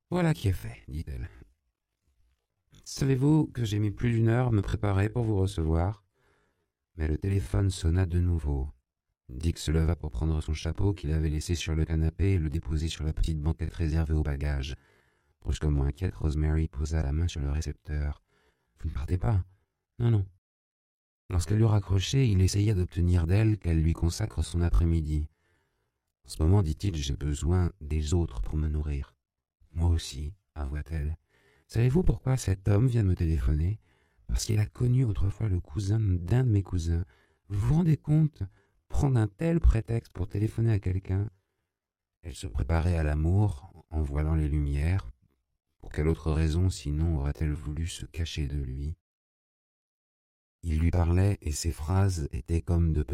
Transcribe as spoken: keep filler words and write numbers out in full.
Voilà qui est fait, dit-elle. Savez-vous que j'ai mis plus d'une heure à me préparer pour vous recevoir? Mais le téléphone sonna de nouveau. Dick se leva pour prendre son chapeau qu'il avait laissé sur le canapé et le déposer sur la petite banquette réservée aux bagages. Brusquement inquiète, Rosemary posa la main sur le récepteur. « Vous ne partez pas ?»« Non, non. » Lorsqu'elle eut raccroché, il essaya d'obtenir d'elle qu'elle lui consacre son après-midi. « En ce moment, dit-il, j'ai besoin des autres pour me nourrir. »« Moi aussi, avoua-t-elle. Savez-vous pourquoi cet homme vient de me téléphoner? Parce qu'il a connu autrefois le cousin d'un de mes cousins. Vous vous rendez compte? Prendre un tel prétexte pour téléphoner à quelqu'un. » Elle se préparait à l'amour en voilant les lumières. Pour quelle autre raison sinon aurait-elle voulu se cacher de lui? Il lui parlait et ses phrases étaient comme de